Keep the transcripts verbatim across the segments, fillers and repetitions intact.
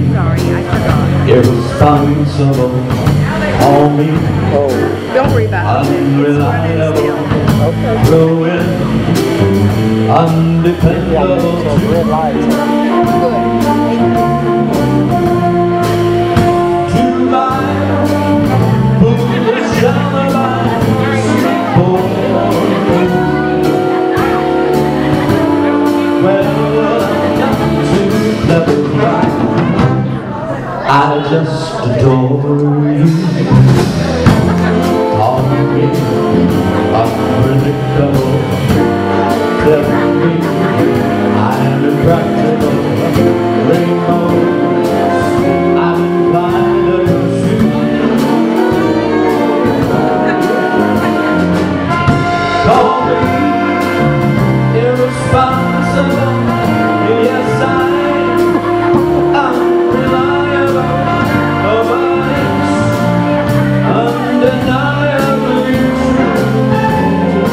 Sorry, I forgot. Irresponsible, on me. Oh. Don't worry about it. Unreliable, Okay. ruin, undependable. Yeah, red lights. Good. To my foolish alibis, for well, I'm not too clever, right? I just adore you. Call me unpredictable. Tell me I'm impractical. Rainbows I'm inclined to pursue. Call me irresponsible. Yes, I'm unreliable, but it's undeniably true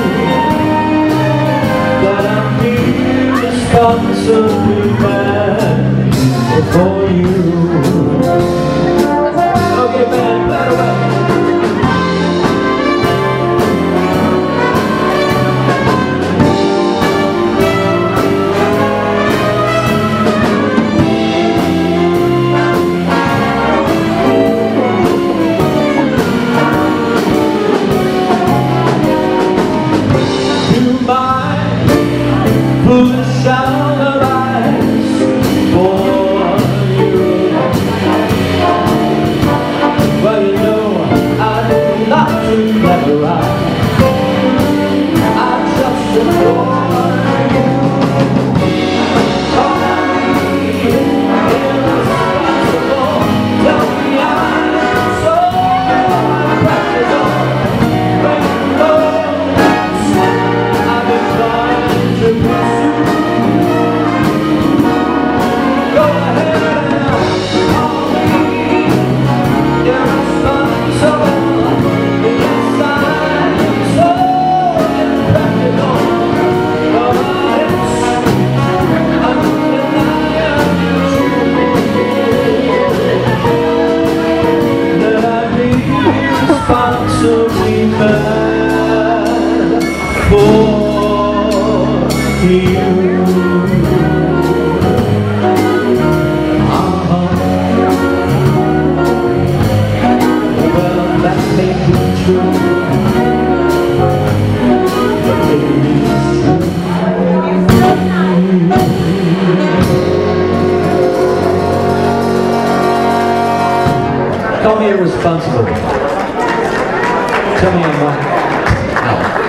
that I'm irresponsibly bad for you. Okay, man, bad away. Foolish alibis for you. Well, you know I'm not too clever. I just adore you. Call me irresponsible. Tell me I'm so practical. Rainbows I've been trying to pursue. Responsibly bad for you. Uh-huh. Well, that may be true, but maybe it's true. Call me irresponsible. Tell me I'm right. No.